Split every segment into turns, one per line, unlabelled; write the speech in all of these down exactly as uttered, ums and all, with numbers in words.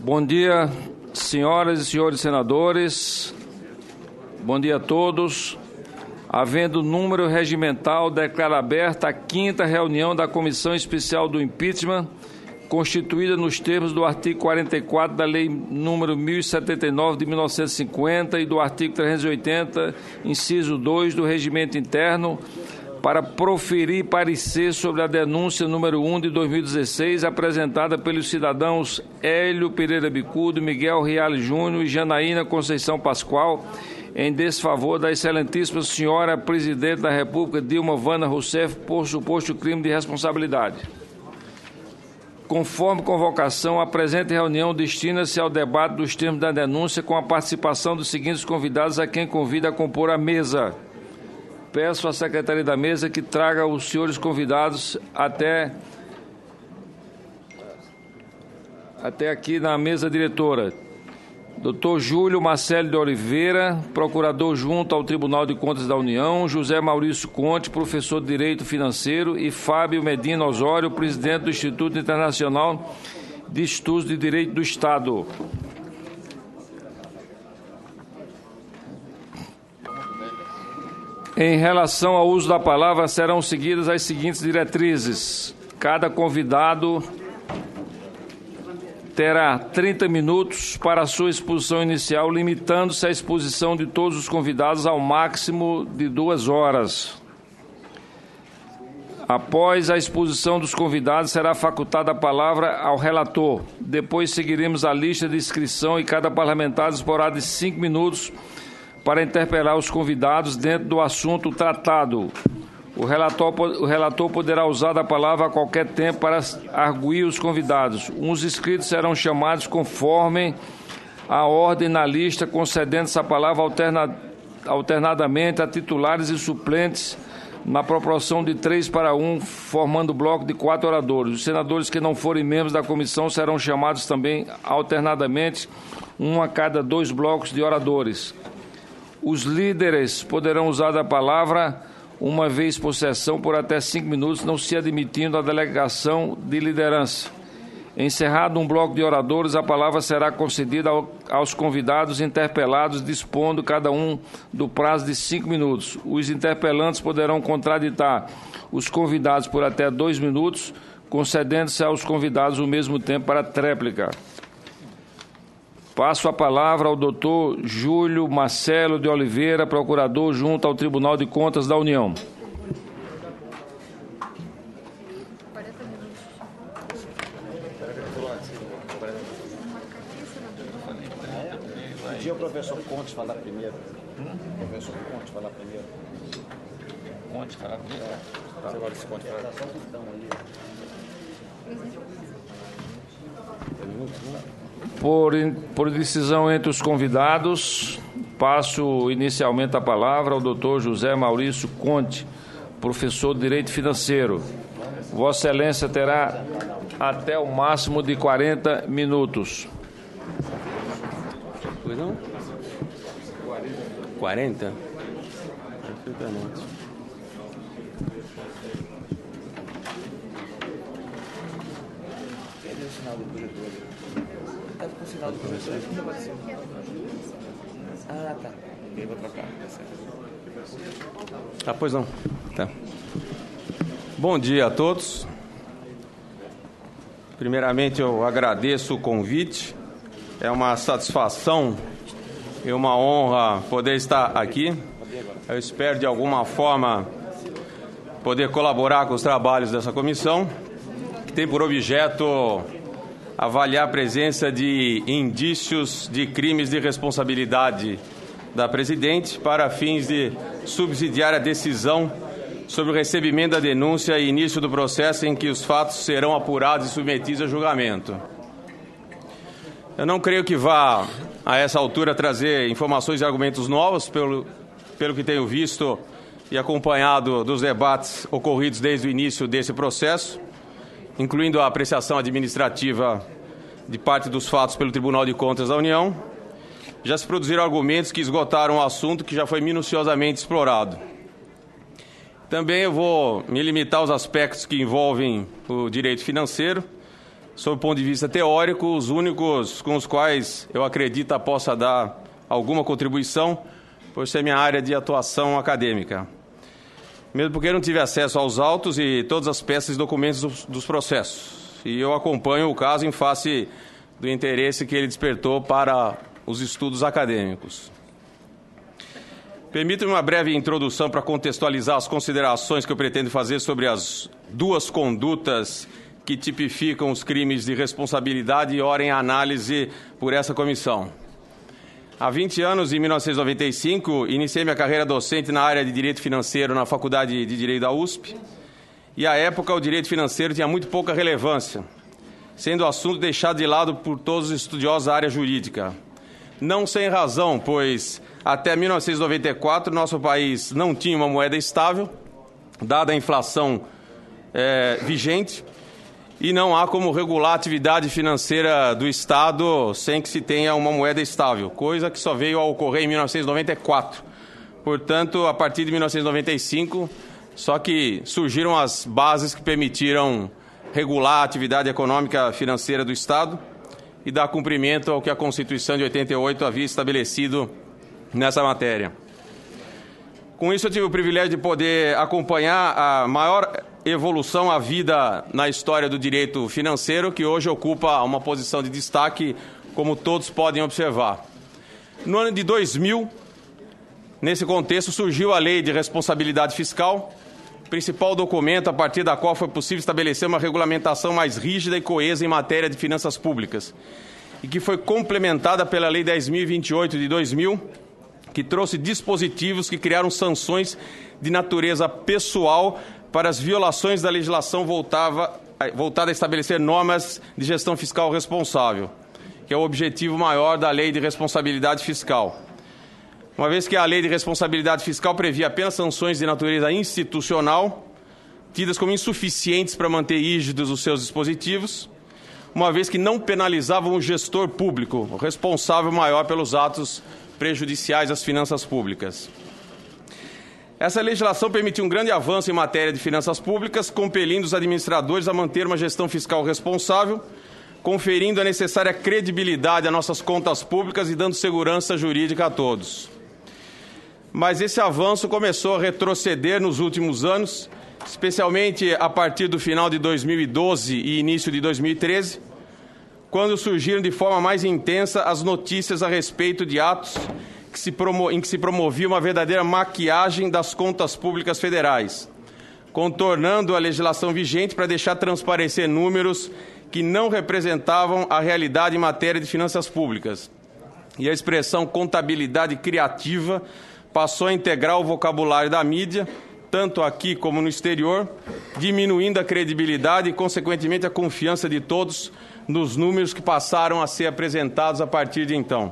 Bom dia, senhoras e senhores senadores. Bom dia a todos. Havendo número regimental, declaro aberta a quinta reunião da Comissão Especial do Impeachment, constituída nos termos do artigo quarenta e quatro da Lei número mil e setenta e nove de mil novecentos e cinquenta e do artigo trezentos e oitenta, inciso dois do Regimento Interno, para proferir parecer sobre a denúncia número um de dois mil e dezesseis, apresentada pelos cidadãos Hélio Pereira Bicudo, Miguel Reale Júnior e Janaína Conceição Pascoal, em desfavor da excelentíssima senhora Presidente da República, Dilma Vana Rousseff, por suposto crime de responsabilidade. Conforme convocação, a presente reunião destina-se ao debate dos termos da denúncia com a participação dos seguintes convidados, a quem convido a compor a mesa. Peço à Secretaria da Mesa que traga os senhores convidados até, até aqui na mesa diretora. doutor Júlio Marcelo de Oliveira, procurador junto ao Tribunal de Contas da União, José Maurício Conte, professor de Direito Financeiro, e Fábio Medina Osório, presidente do Instituto Internacional de Estudos de Direito do Estado. Em relação ao uso da palavra, serão seguidas as seguintes diretrizes. Cada convidado terá trinta minutos para a sua exposição inicial, limitando-se a exposição de todos os convidados ao máximo de duas horas. Após a exposição dos convidados, será facultada a palavra ao relator. Depois seguiremos a lista de inscrição e cada parlamentar disporá de cinco minutos para interpelar os convidados dentro do assunto tratado. O relator, o relator poderá usar a palavra a qualquer tempo para arguir os convidados. Uns inscritos serão chamados conforme a ordem na lista, concedendo-se a palavra alterna, alternadamente a titulares e suplentes na proporção de três para um, formando bloco de quatro oradores. Os senadores que não forem membros da comissão serão chamados também alternadamente, um a cada dois blocos de oradores. Os líderes poderão usar a palavra uma vez por sessão por até cinco minutos, não se admitindo a delegação de liderança. Encerrado um bloco de oradores, a palavra será concedida ao, aos convidados interpelados, dispondo cada um do prazo de cinco minutos. Os interpelantes poderão contraditar os convidados por até dois minutos, concedendo-se aos convidados o mesmo tempo para tréplica. Passo a palavra ao doutor Júlio Marcelo de Oliveira, procurador junto ao Tribunal de Contas da União.
Pedir ao professor Conte falar primeiro. Hum? O professor Conte falar primeiro. Conte falar primeiro? É. Tá. Agora esse Conte falar.
Por, por decisão entre os convidados, passo inicialmente a palavra ao doutor José Maurício Conte, professor de Direito Financeiro. Vossa Excelência terá até o máximo de quarenta minutos.
Pois não? quarenta? Perfeitamente.
Cadê o sinal do corredor? Tá com o sinal do corredor? Ah, tá. Eu vou trocar.
Ah, pois não. Tá. Bom dia a todos. Primeiramente, eu agradeço o convite. É uma satisfação e uma honra poder estar aqui. Eu espero, de alguma forma, poder colaborar com os trabalhos dessa comissão, que tem por objeto avaliar a presença de indícios de crimes de responsabilidade da Presidente para fins de subsidiar a decisão sobre o recebimento da denúncia e início do processo em que os fatos serão apurados e submetidos a julgamento. Eu não creio que vá, a essa altura, trazer informações e argumentos novos, pelo, pelo que tenho visto e acompanhado dos debates ocorridos desde o início desse processo, incluindo a apreciação administrativa de parte dos fatos pelo Tribunal de Contas da União. Já se produziram argumentos que esgotaram o assunto que já foi minuciosamente explorado. Também eu vou me limitar aos aspectos que envolvem o direito financeiro, sob o ponto de vista teórico, os únicos com os quais eu acredito possa dar alguma contribuição, por ser minha área de atuação acadêmica. Mesmo porque eu não tive acesso aos autos e todas as peças e documentos dos, dos processos. E eu acompanho o caso em face do interesse que ele despertou para os estudos acadêmicos. Permita-me uma breve introdução para contextualizar as considerações que eu pretendo fazer sobre as duas condutas que tipificam os crimes de responsabilidade e ora em análise por essa comissão. Há vinte anos, em mil novecentos e noventa e cinco, iniciei minha carreira docente na área de Direito Financeiro na Faculdade de Direito da U S P. E, à época, o direito financeiro tinha muito pouca relevância, sendo o assunto deixado de lado por todos os estudiosos da área jurídica. Não sem razão, pois até mil novecentos e noventa e quatro nosso país não tinha uma moeda estável, dada a inflação é, vigente, e não há como regular a atividade financeira do Estado sem que se tenha uma moeda estável, coisa que só veio a ocorrer em mil novecentos e noventa e quatro. Portanto, a partir de mil novecentos e noventa e cinco, só que surgiram as bases que permitiram regular a atividade econômica financeira do Estado e dar cumprimento ao que a Constituição de oitenta e oito havia estabelecido nessa matéria. Com isso, eu tive o privilégio de poder acompanhar a maior evolução à vida na história do direito financeiro, que hoje ocupa uma posição de destaque, como todos podem observar. No ano de dois mil, nesse contexto, surgiu a Lei de Responsabilidade Fiscal, principal documento a partir da qual foi possível estabelecer uma regulamentação mais rígida e coesa em matéria de finanças públicas, e que foi complementada pela Lei dez mil e vinte e oito de dois mil, que trouxe dispositivos que criaram sanções de natureza pessoal para as violações da legislação voltava, voltada a estabelecer normas de gestão fiscal responsável, que é o objetivo maior da Lei de Responsabilidade Fiscal. Uma vez que a Lei de Responsabilidade Fiscal previa apenas sanções de natureza institucional, tidas como insuficientes para manter rígidos os seus dispositivos, uma vez que não penalizavam o gestor público, o responsável maior pelos atos prejudiciais às finanças públicas. Essa legislação permitiu um grande avanço em matéria de finanças públicas, compelindo os administradores a manter uma gestão fiscal responsável, conferindo a necessária credibilidade às nossas contas públicas e dando segurança jurídica a todos. Mas esse avanço começou a retroceder nos últimos anos, especialmente a partir do final de dois mil e doze e início de dois mil e treze, quando surgiram de forma mais intensa as notícias a respeito de atos que se promo- em que se promovia uma verdadeira maquiagem das contas públicas federais, contornando a legislação vigente para deixar transparecer números que não representavam a realidade em matéria de finanças públicas. E a expressão contabilidade criativa passou a integrar o vocabulário da mídia, tanto aqui como no exterior, diminuindo a credibilidade e, consequentemente, a confiança de todos nos números que passaram a ser apresentados a partir de então.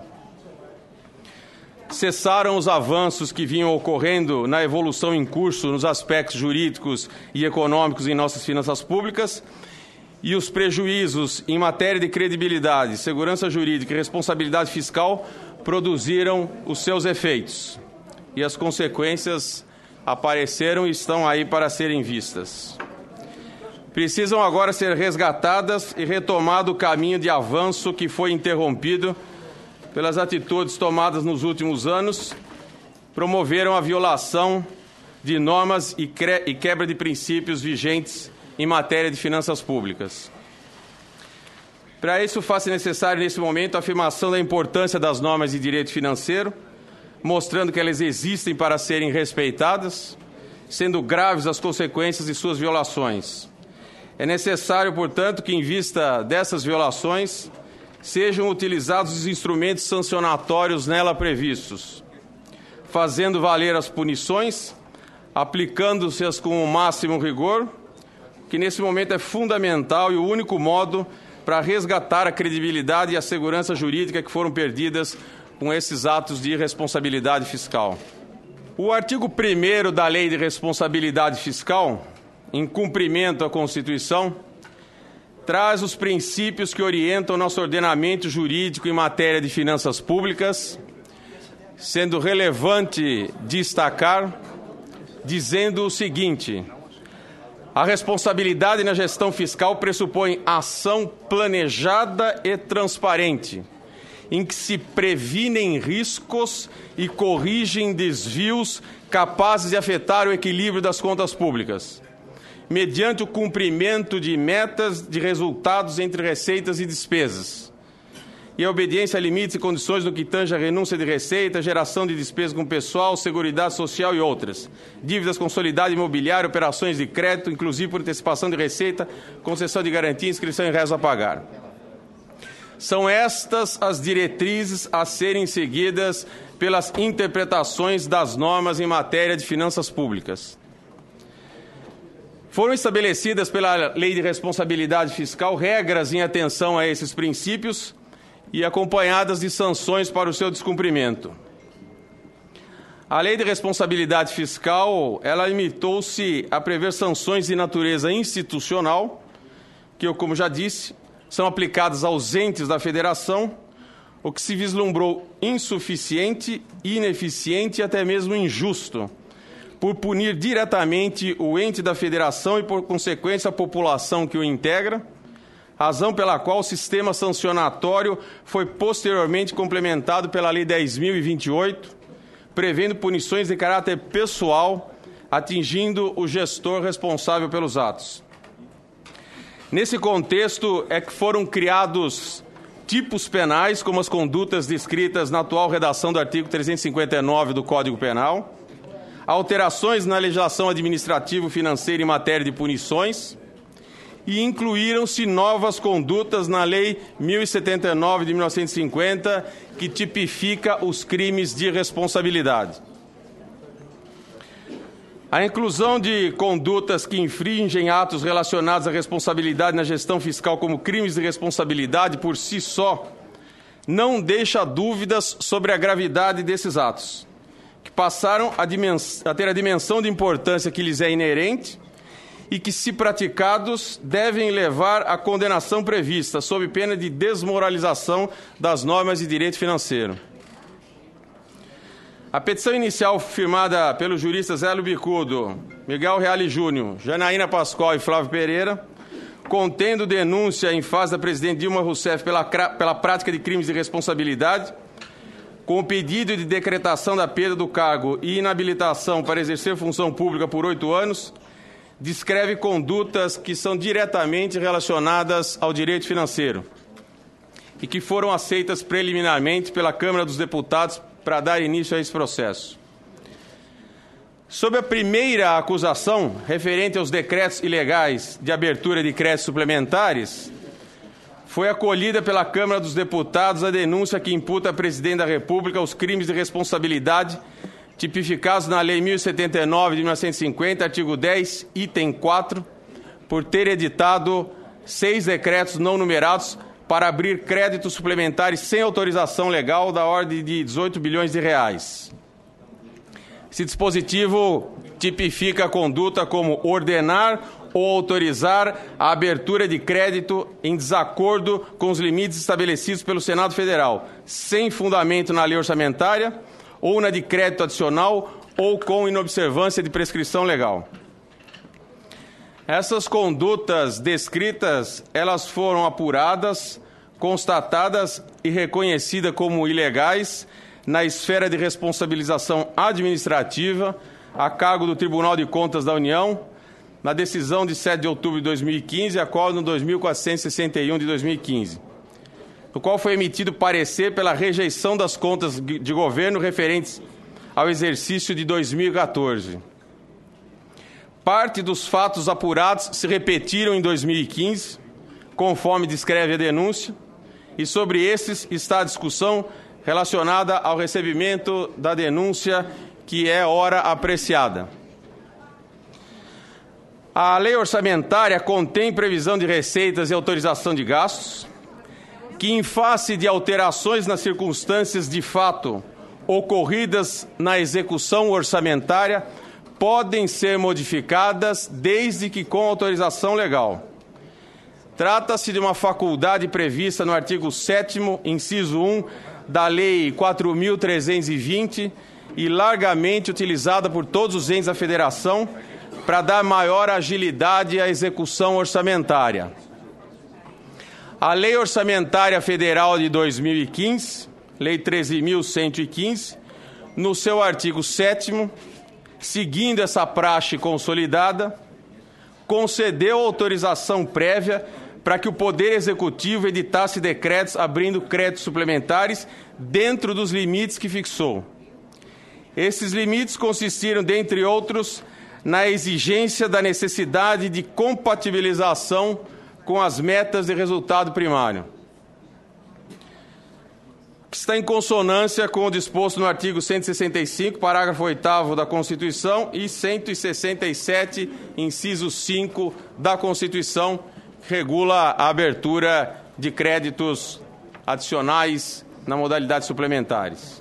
Cessaram os avanços que vinham ocorrendo na evolução em curso nos aspectos jurídicos e econômicos em nossas finanças públicas e os prejuízos em matéria de credibilidade, segurança jurídica e responsabilidade fiscal produziram os seus efeitos. E as consequências apareceram e estão aí para serem vistas. Precisam agora ser resgatadas e retomado o caminho de avanço que foi interrompido pelas atitudes tomadas nos últimos anos, promoveram a violação de normas e, e quebra de princípios vigentes em matéria de finanças públicas. Para isso, faz-se necessário, nesse momento, a afirmação da importância das normas de direito financeiro, mostrando que elas existem para serem respeitadas, sendo graves as consequências de suas violações. É necessário, portanto, que, em vista dessas violações, sejam utilizados os instrumentos sancionatórios nela previstos, fazendo valer as punições, aplicando-se-as com o máximo rigor, que nesse momento é fundamental e o único modo para resgatar a credibilidade e a segurança jurídica que foram perdidas com esses atos de irresponsabilidade fiscal. O artigo primeiro da Lei de Responsabilidade Fiscal, em cumprimento à Constituição, traz os princípios que orientam nosso ordenamento jurídico em matéria de finanças públicas, sendo relevante destacar, dizendo o seguinte: A responsabilidade na gestão fiscal pressupõe ação planejada e transparente, em que se previnem riscos e corrigem desvios capazes de afetar o equilíbrio das contas públicas, mediante o cumprimento de metas de resultados entre receitas e despesas, e a obediência a limites e condições no que tange a renúncia de receita, geração de despesas com pessoal, seguridade social e outras, dívidas consolidadas, imobiliário, operações de crédito, inclusive por antecipação de receita, concessão de garantia, inscrição em resto a pagar. São estas as diretrizes a serem seguidas pelas interpretações das normas em matéria de finanças públicas. Foram estabelecidas pela Lei de Responsabilidade Fiscal regras em atenção a esses princípios e acompanhadas de sanções para o seu descumprimento. A Lei de Responsabilidade Fiscal, ela limitou-se a prever sanções de natureza institucional, que, eu, como já disse, são aplicadas aos entes da Federação, o que se vislumbrou insuficiente, ineficiente e até mesmo injusto, por punir diretamente o ente da Federação e, por consequência, a população que o integra, razão pela qual o sistema sancionatório foi posteriormente complementado pela Lei dez mil e vinte e oito, prevendo punições de caráter pessoal, atingindo o gestor responsável pelos atos. Nesse contexto é que foram criados tipos penais, como as condutas descritas na atual redação do artigo trezentos e cinquenta e nove do Código Penal, alterações na legislação administrativo-financeira em matéria de punições, e incluíram-se novas condutas na Lei mil e setenta e nove de mil novecentos e cinquenta, que tipifica os crimes de responsabilidade. A inclusão de condutas que infringem atos relacionados à responsabilidade na gestão fiscal como crimes de responsabilidade por si só não deixa dúvidas sobre a gravidade desses atos, que passaram a, dimens- a ter a dimensão de importância que lhes é inerente e que, se praticados, devem levar à condenação prevista, sob pena de desmoralização das normas de direito financeiro. A petição inicial firmada pelos juristas Hélio Bicudo, Miguel Reale Júnior, Janaína Pascoal e Flávio Pereira, contendo denúncia em face da presidente Dilma Rousseff pela, pela prática de crimes de responsabilidade, com o pedido de decretação da perda do cargo e inabilitação para exercer função pública por oito anos, descreve condutas que são diretamente relacionadas ao direito financeiro e que foram aceitas preliminarmente pela Câmara dos Deputados para dar início a esse processo. Sob a primeira acusação, referente aos decretos ilegais de abertura de créditos suplementares, foi acolhida pela Câmara dos Deputados a denúncia que imputa à Presidente da República os crimes de responsabilidade tipificados na Lei mil e setenta e nove de mil novecentos e cinquenta, artigo dez, item quatro, por ter editado seis decretos não numerados para abrir créditos suplementares sem autorização legal da ordem de dezoito bilhões de reais. Esse dispositivo tipifica a conduta como ordenar ou autorizar a abertura de crédito em desacordo com os limites estabelecidos pelo Senado Federal, sem fundamento na lei orçamentária ou na de crédito adicional ou com inobservância de prescrição legal. Essas condutas descritas, elas foram apuradas, constatadas e reconhecidas como ilegais na esfera de responsabilização administrativa a cargo do Tribunal de Contas da União, na decisão de sete de outubro de dois mil e quinze, a qual no dois mil quatrocentos e sessenta e um de dois mil e quinze, no qual foi emitido parecer pela rejeição das contas de governo referentes ao exercício de dois mil e quatorze. Parte dos fatos apurados se repetiram em dois mil e quinze, conforme descreve a denúncia, e sobre esses está a discussão relacionada ao recebimento da denúncia, que é ora apreciada. A lei orçamentária contém previsão de receitas e autorização de gastos, que, em face de alterações nas circunstâncias de fato ocorridas na execução orçamentária, podem ser modificadas desde que com autorização legal. Trata-se de uma faculdade prevista no artigo sétimo, inciso um, da Lei quatro mil trezentos e vinte e largamente utilizada por todos os entes da Federação para dar maior agilidade à execução orçamentária. A Lei Orçamentária Federal de dois mil e quinze, Lei treze mil cento e quinze, no seu artigo sétimo, seguindo essa praxe consolidada, concedeu autorização prévia para que o Poder Executivo editasse decretos abrindo créditos suplementares dentro dos limites que fixou. Esses limites consistiram, dentre outros, na exigência da necessidade de compatibilização com as metas de resultado primário, que está em consonância com o disposto no artigo cento e sessenta e cinco, parágrafo oitavo da Constituição e cento e sessenta e sete, inciso cinco da Constituição, que regula a abertura de créditos adicionais na modalidade suplementares.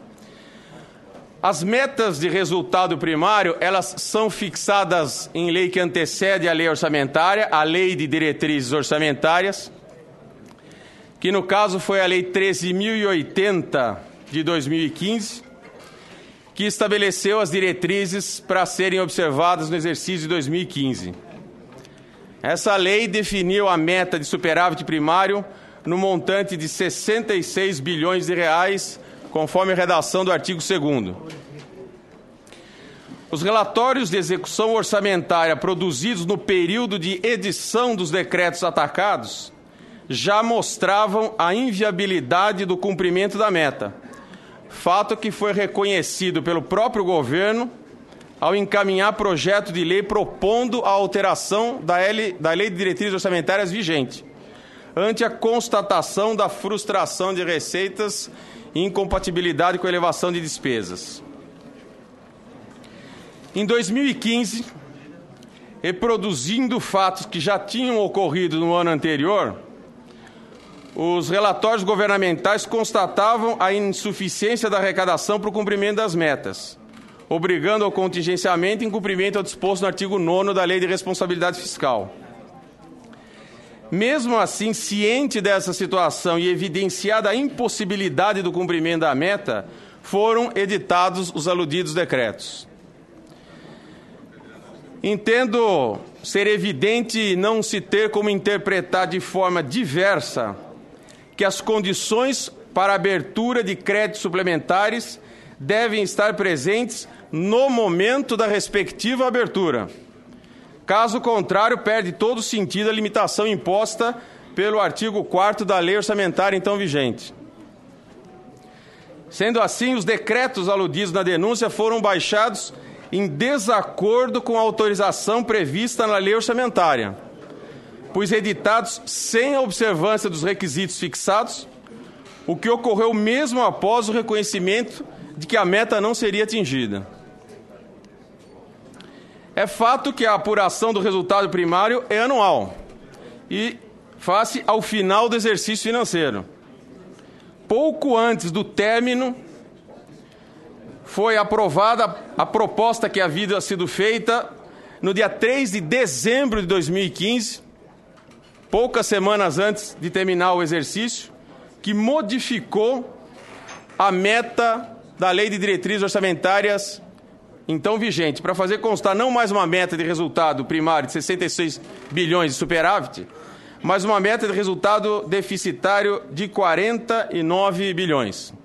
As metas de resultado primário, elas são fixadas em lei que antecede a lei orçamentária, a Lei de Diretrizes Orçamentárias, que no caso foi a Lei treze mil e oitenta de dois mil e quinze, que estabeleceu as diretrizes para serem observadas no exercício de dois mil e quinze. Essa lei definiu a meta de superávit primário no montante de sessenta e seis bilhões de reais, conforme a redação do artigo segundo. Os relatórios de execução orçamentária produzidos no período de edição dos decretos atacados já mostravam a inviabilidade do cumprimento da meta, fato que foi reconhecido pelo próprio governo ao encaminhar projeto de lei propondo a alteração da, L, da Lei de Diretrizes Orçamentárias vigente, ante a constatação da frustração de receitas e incompatibilidade com a elevação de despesas. Em dois mil e quinze, reproduzindo fatos que já tinham ocorrido no ano anterior, os relatórios governamentais constatavam a insuficiência da arrecadação para o cumprimento das metas, obrigando ao contingenciamento em cumprimento ao disposto no artigo nono da Lei de Responsabilidade Fiscal. Mesmo assim, ciente dessa situação e evidenciada a impossibilidade do cumprimento da meta, foram editados os aludidos decretos. Entendo ser evidente não se ter como interpretar de forma diversa que as condições para abertura de créditos suplementares devem estar presentes no momento da respectiva abertura. Caso contrário, perde todo sentido a limitação imposta pelo artigo quarto da Lei Orçamentária então vigente. Sendo assim, os decretos aludidos na denúncia foram baixados em desacordo com a autorização prevista na Lei Orçamentária, pois editados sem a observância dos requisitos fixados, o que ocorreu mesmo após o reconhecimento de que a meta não seria atingida. É fato que a apuração do resultado primário é anual e face ao final do exercício financeiro. Pouco antes do término, foi aprovada a proposta que havia sido feita no dia três de dezembro de dois mil e quinze, poucas semanas antes de terminar o exercício, que modificou a meta da Lei de Diretrizes Orçamentárias então vigente, para fazer constar não mais uma meta de resultado primário de sessenta e seis bilhões de superávit, mas uma meta de resultado deficitário de quarenta e nove bilhões.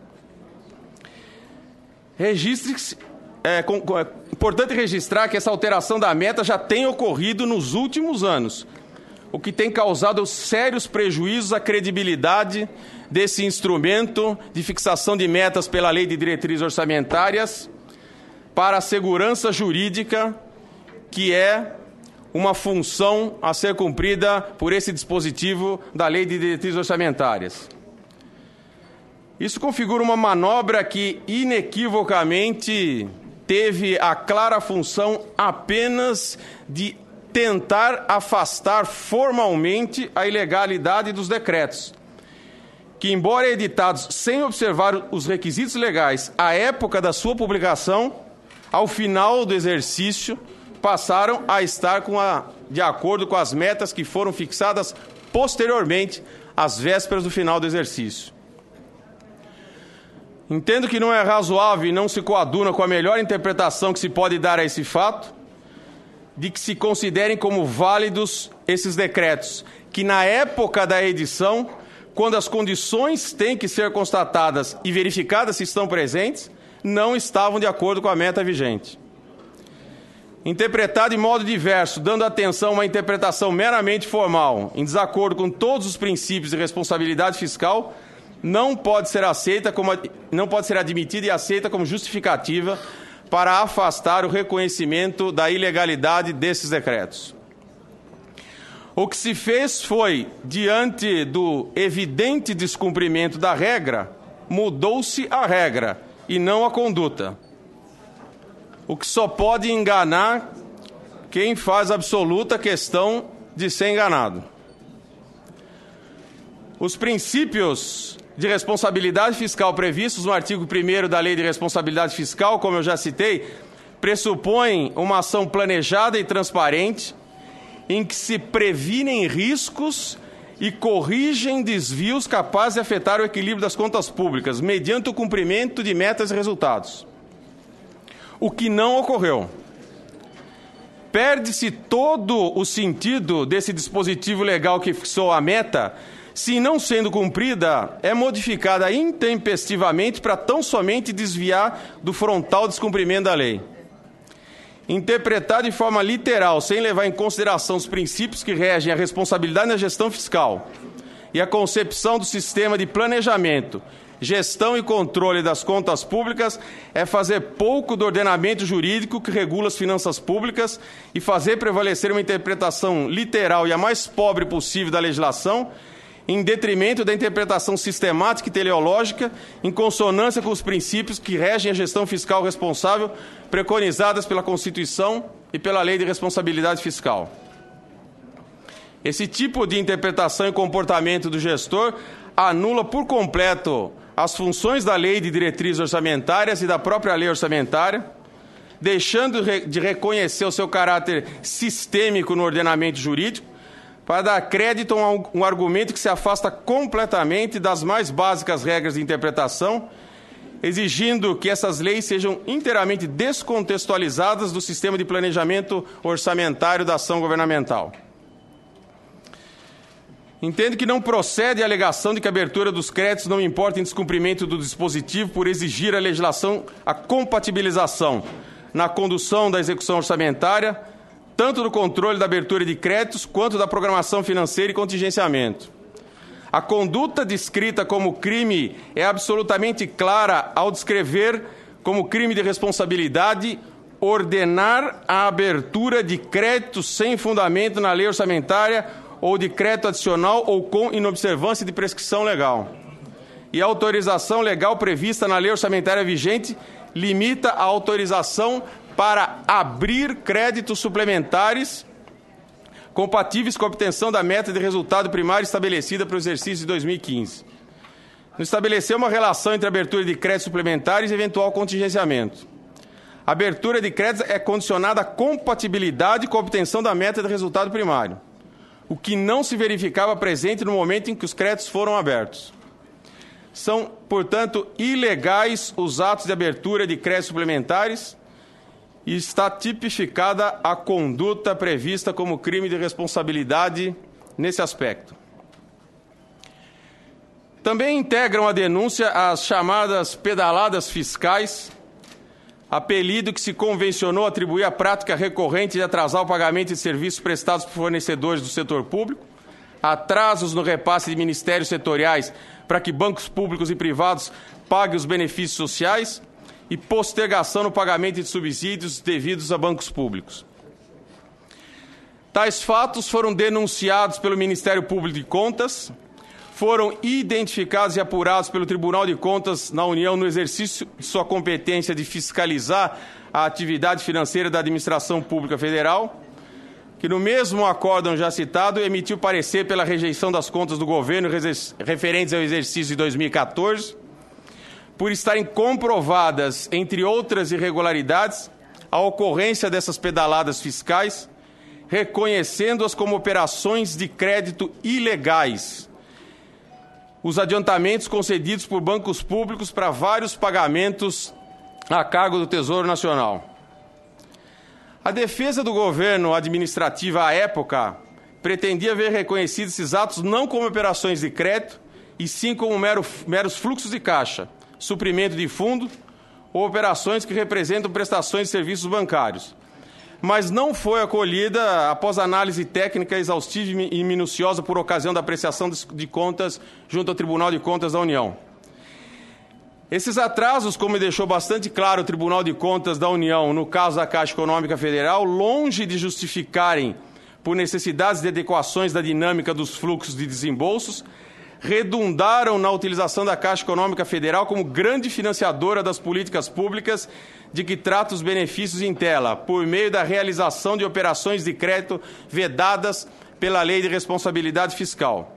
Registre-se, é, com, é importante registrar que essa alteração da meta já tem ocorrido nos últimos anos, o que tem causado sérios prejuízos à credibilidade desse instrumento de fixação de metas pela Lei de Diretrizes Orçamentárias para a segurança jurídica, que é uma função a ser cumprida por esse dispositivo da Lei de Diretrizes Orçamentárias. Isso configura uma manobra que, inequivocamente, teve a clara função apenas de tentar afastar formalmente a ilegalidade dos decretos, que, embora editados sem observar os requisitos legais à época da sua publicação, ao final do exercício, passaram a estar com a, de acordo com as metas que foram fixadas posteriormente, às vésperas do final do exercício. Entendo que não é razoável e não se coaduna com a melhor interpretação que se pode dar a esse fato, de que se considerem como válidos esses decretos, que na época da edição, quando as condições têm que ser constatadas e verificadas se estão presentes, não estavam de acordo com a meta vigente. Interpretado de modo diverso, dando atenção a uma interpretação meramente formal, em desacordo com todos os princípios de responsabilidade fiscal, não pode ser aceita como, não pode ser admitida e aceita como justificativa para afastar o reconhecimento da ilegalidade desses decretos. O que se fez foi, diante do evidente descumprimento da regra, mudou-se a regra e não a conduta. O que só pode enganar quem faz absoluta questão de ser enganado. Os princípios de responsabilidade fiscal previstos no artigo primeiro da Lei de Responsabilidade Fiscal, como eu já citei, pressupõem uma ação planejada e transparente em que se previnem riscos e corrigem desvios capazes de afetar o equilíbrio das contas públicas, mediante o cumprimento de metas e resultados. O que não ocorreu. Perde-se todo o sentido desse dispositivo legal que fixou a meta, se não sendo cumprida, é modificada intempestivamente para tão somente desviar do frontal descumprimento da lei. Interpretar de forma literal, sem levar em consideração os princípios que regem a responsabilidade na gestão fiscal e a concepção do sistema de planejamento, gestão e controle das contas públicas, é fazer pouco do ordenamento jurídico que regula as finanças públicas e fazer prevalecer uma interpretação literal e a mais pobre possível da legislação, em detrimento da interpretação sistemática e teleológica, em consonância com os princípios que regem a gestão fiscal responsável, preconizadas pela Constituição e pela Lei de Responsabilidade Fiscal. Esse tipo de interpretação e comportamento do gestor anula por completo as funções da Lei de Diretrizes Orçamentárias e da própria Lei Orçamentária, deixando de reconhecer o seu caráter sistêmico no ordenamento jurídico, para dar crédito a um argumento que se afasta completamente das mais básicas regras de interpretação, exigindo que essas leis sejam inteiramente descontextualizadas do sistema de planejamento orçamentário da ação governamental. Entendo que não procede a alegação de que a abertura dos créditos não importa em descumprimento do dispositivo por exigir a legislação a compatibilização na condução da execução orçamentária, tanto do controle da abertura de créditos quanto da programação financeira e contingenciamento. A conduta descrita como crime é absolutamente clara ao descrever como crime de responsabilidade ordenar a abertura de créditos sem fundamento na lei orçamentária ou de crédito adicional ou com inobservância de prescrição legal. E a autorização legal prevista na lei orçamentária vigente limita a autorização para abrir créditos suplementares compatíveis com a obtenção da meta de resultado primário estabelecida para o exercício de dois mil e quinze. Não estabeleceu uma relação entre a abertura de créditos suplementares e eventual contingenciamento. A abertura de créditos é condicionada à compatibilidade com a obtenção da meta de resultado primário, o que não se verificava presente no momento em que os créditos foram abertos. São, portanto, ilegais os atos de abertura de créditos suplementares e está tipificada a conduta prevista como crime de responsabilidade nesse aspecto. Também integram a denúncia as chamadas pedaladas fiscais, apelido que se convencionou atribuir à prática recorrente de atrasar o pagamento de serviços prestados por fornecedores do setor público, atrasos no repasse de ministérios setoriais para que bancos públicos e privados paguem os benefícios sociais, e postergação no pagamento de subsídios devidos a bancos públicos. Tais fatos foram denunciados pelo Ministério Público de Contas, foram identificados e apurados pelo Tribunal de Contas na União no exercício de sua competência de fiscalizar a atividade financeira da Administração Pública Federal, que no mesmo acórdão já citado emitiu parecer pela rejeição das contas do governo referentes ao exercício de dois mil e quatorze, por estarem comprovadas, entre outras irregularidades, a ocorrência dessas pedaladas fiscais, reconhecendo-as como operações de crédito ilegais, os adiantamentos concedidos por bancos públicos para vários pagamentos a cargo do Tesouro Nacional. A defesa do governo administrativa à época pretendia ver reconhecidos esses atos não como operações de crédito, e sim como mero, meros fluxos de caixa, suprimento de fundo ou operações que representam prestações de serviços bancários. Mas não foi acolhida após análise técnica exaustiva e minuciosa por ocasião da apreciação de contas junto ao Tribunal de Contas da União. Esses atrasos, como deixou bastante claro o Tribunal de Contas da União no caso da Caixa Econômica Federal, longe de justificarem por necessidades de adequações da dinâmica dos fluxos de desembolsos, redundaram na utilização da Caixa Econômica Federal como grande financiadora das políticas públicas de que trata os benefícios em tela, por meio da realização de operações de crédito vedadas pela Lei de Responsabilidade Fiscal.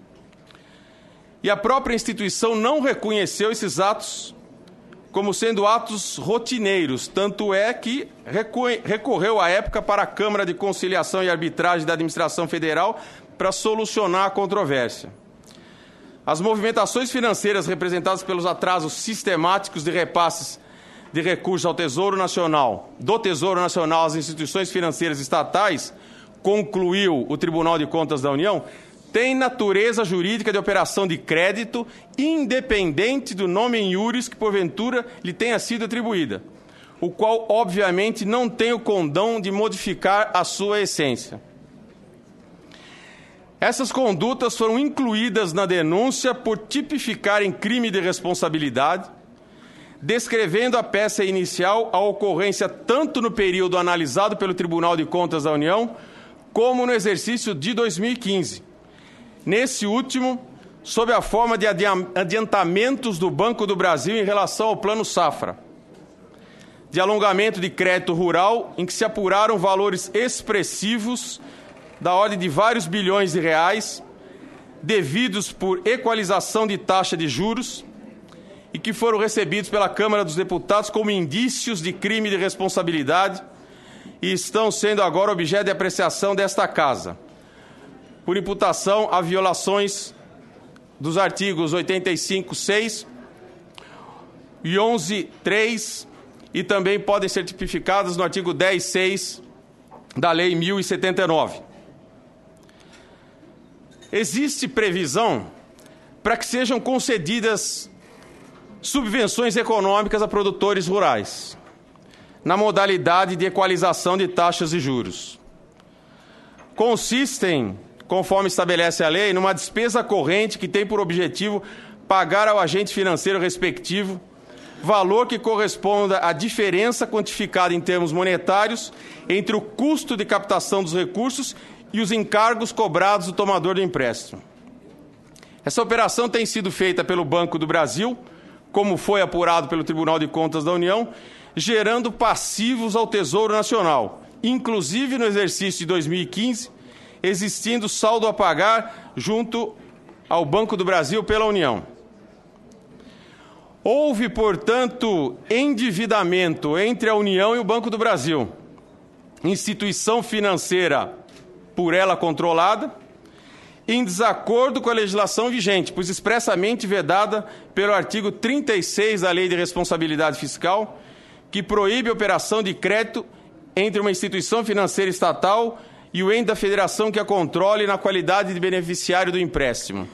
E a própria instituição não reconheceu esses atos como sendo atos rotineiros, tanto é que recorreu à época para a Câmara de Conciliação e Arbitragem da Administração Federal para solucionar a controvérsia. As movimentações financeiras representadas pelos atrasos sistemáticos de repasses de recursos ao Tesouro Nacional, do Tesouro Nacional às instituições financeiras estatais, concluiu o Tribunal de Contas da União, tem natureza jurídica de operação de crédito, independente do nome em iuris que, porventura, lhe tenha sido atribuída, o qual, obviamente, não tem o condão de modificar a sua essência. Essas condutas foram incluídas na denúncia por tipificarem crime de responsabilidade, descrevendo a peça inicial a ocorrência tanto no período analisado pelo Tribunal de Contas da União, como no exercício de dois mil e quinze. Nesse último, sob a forma de adiantamentos do Banco do Brasil em relação ao Plano Safra, de alongamento de crédito rural, em que se apuraram valores expressivos da ordem de vários bilhões de reais, devidos por equalização de taxa de juros, e que foram recebidos pela Câmara dos Deputados como indícios de crime de responsabilidade e estão sendo agora objeto de apreciação desta Casa, por imputação a violações dos artigos oitenta e cinco, seis e onze, três, e também podem ser tipificadas no artigo dez, seis da Lei mil e setenta e nove. Existe previsão para que sejam concedidas subvenções econômicas a produtores rurais, na modalidade de equalização de taxas de juros. Consistem, conforme estabelece a lei, numa despesa corrente que tem por objetivo pagar ao agente financeiro respectivo valor que corresponda à diferença quantificada em termos monetários entre o custo de captação dos recursos e os encargos cobrados do tomador do empréstimo. Essa operação tem sido feita pelo Banco do Brasil, como foi apurado pelo Tribunal de Contas da União, gerando passivos ao Tesouro Nacional, inclusive no exercício de dois mil e quinze, existindo saldo a pagar junto ao Banco do Brasil pela União. Houve, portanto, endividamento entre a União e o Banco do Brasil, instituição financeira por ela controlada, em desacordo com a legislação vigente, pois expressamente vedada pelo artigo trinta e seis da Lei de Responsabilidade Fiscal, que proíbe a operação de crédito entre uma instituição financeira estatal e o ente da federação que a controle na qualidade de beneficiário do empréstimo.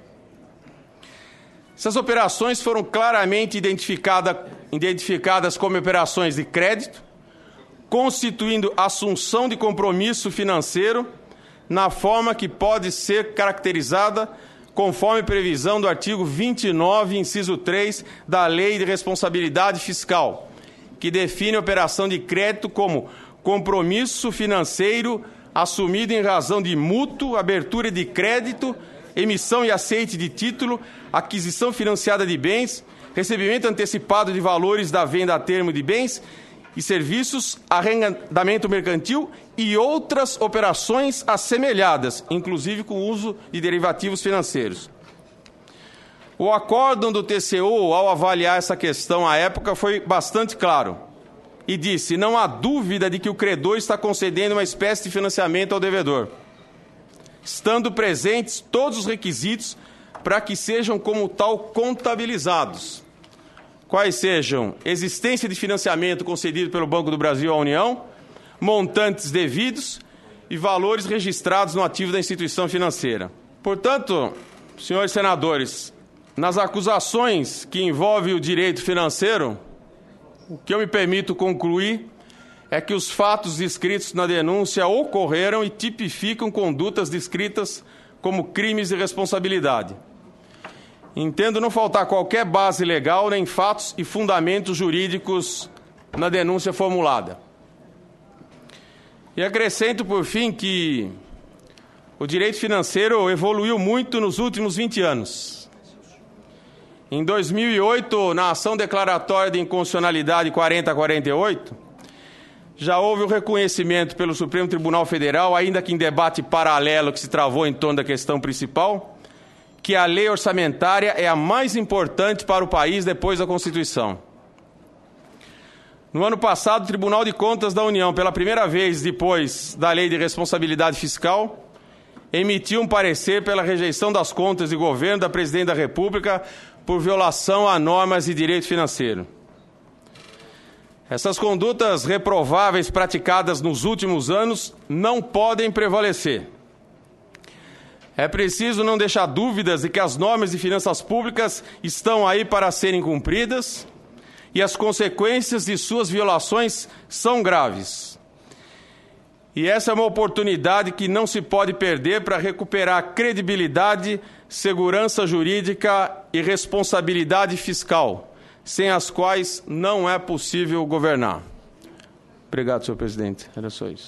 Essas operações foram claramente identificada, identificadas como operações de crédito, constituindo assunção de compromisso financeiro na forma que pode ser caracterizada conforme previsão do artigo vinte e nove, inciso três, da Lei de Responsabilidade Fiscal, que define a operação de crédito como compromisso financeiro assumido em razão de mútuo, abertura de crédito, emissão e aceite de título, aquisição financiada de bens, recebimento antecipado de valores da venda a termo de bens e serviços, arrendamento mercantil e outras operações assemelhadas, inclusive com o uso de derivativos financeiros. O acórdão do T C U, ao avaliar essa questão à época, foi bastante claro e disse: não há dúvida de que o credor está concedendo uma espécie de financiamento ao devedor, estando presentes todos os requisitos para que sejam como tal contabilizados, quais sejam existência de financiamento concedido pelo Banco do Brasil à União, montantes devidos e valores registrados no ativo da instituição financeira. Portanto, senhores senadores, nas acusações que envolvem o direito financeiro, o que eu me permito concluir é que os fatos descritos na denúncia ocorreram e tipificam condutas descritas como crimes de responsabilidade. Entendo não faltar qualquer base legal, nem fatos e fundamentos jurídicos na denúncia formulada. E acrescento, por fim, que o direito financeiro evoluiu muito nos últimos vinte anos. Em dois mil e oito, na ação declaratória de inconstitucionalidade quarenta a quarenta e oito, já houve o reconhecimento pelo Supremo Tribunal Federal, ainda que em debate paralelo que se travou em torno da questão principal, que a lei orçamentária é a mais importante para o país depois da Constituição. No ano passado, o Tribunal de Contas da União, pela primeira vez depois da Lei de Responsabilidade Fiscal, emitiu um parecer pela rejeição das contas de governo da Presidente da República por violação a normas de direito financeiro. Essas condutas reprováveis praticadas nos últimos anos não podem prevalecer. É preciso não deixar dúvidas de que as normas de finanças públicas estão aí para serem cumpridas e as consequências de suas violações são graves. E essa é uma oportunidade que não se pode perder para recuperar credibilidade, segurança jurídica e responsabilidade fiscal, sem as quais não é possível governar. Obrigado, senhor presidente. Era só isso.